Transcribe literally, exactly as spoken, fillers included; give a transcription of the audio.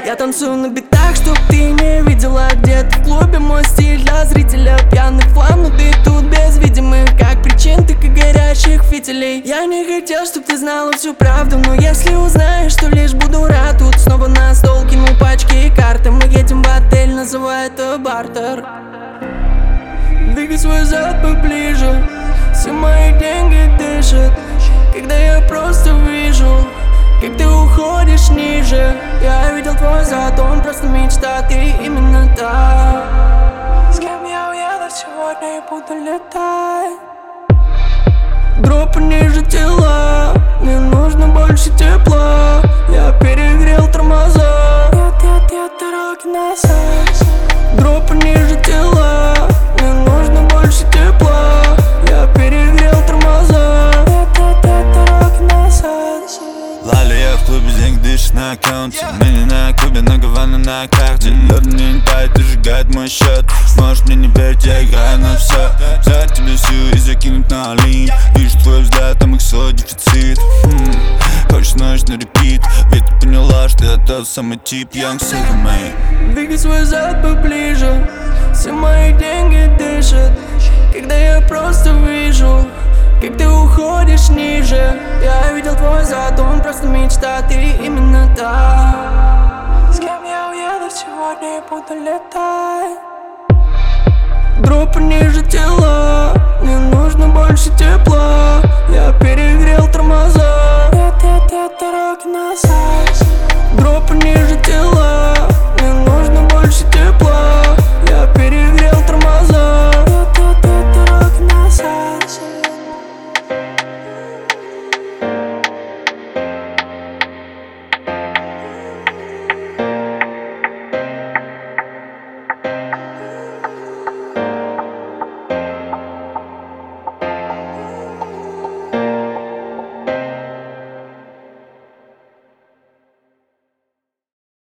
Я танцую на битах, чтоб ты не видела. Где-то в клубе мой стиль для зрителя. Пьяных флам, но ты тут без видимых как причин, ты как горящих фитилей. Я не хотел, чтоб ты знала всю правду, но если узнаешь, то лишь буду рад. Тут снова на стол кинул пачки и карты. Мы едем в отель, называй это бартер. Двигай свой зад поближе, все мои деньги дышат, когда я просто вижу, как ты уходишь ниже. Я видел твой зад, он просто мечта, ты именно та, с кем я уеду сегодня и буду летать. Дропы ниже тела, мне нужно больше тепла. Я перегрел тормоза, нет, нет, нет дороги назад. Дропы ниже тела, мне нужно больше тепла. Я перегрел тормоза, нет, нет, нет дороги назад. Лали, я в клубе, деньги дышит на аккаунте. Мы не на клубе, но гавана на карте. Лед мне не тает и сжигает мой счет. Можешь мне не верить, я играю на все. Взять тебе всю и закинуть на линь. Вижу твой взгляд, там их свой дефицит. хм. Хочешь ночь на репит, ведь ты поняла, что я тот самый тип Young Silver Man. Двигай свой зад поближе, все мои деньги дышат, когда я просто вижу, как ты уходишь ниже. Я видел твой зад, он просто мечта, ты именно та, с кем я уеду сегодня и буду летать. Дропы ниже тела, мне нужно больше тепла. Я перегрел тормоза, нет, нет, нет дороги назад. Дропы ниже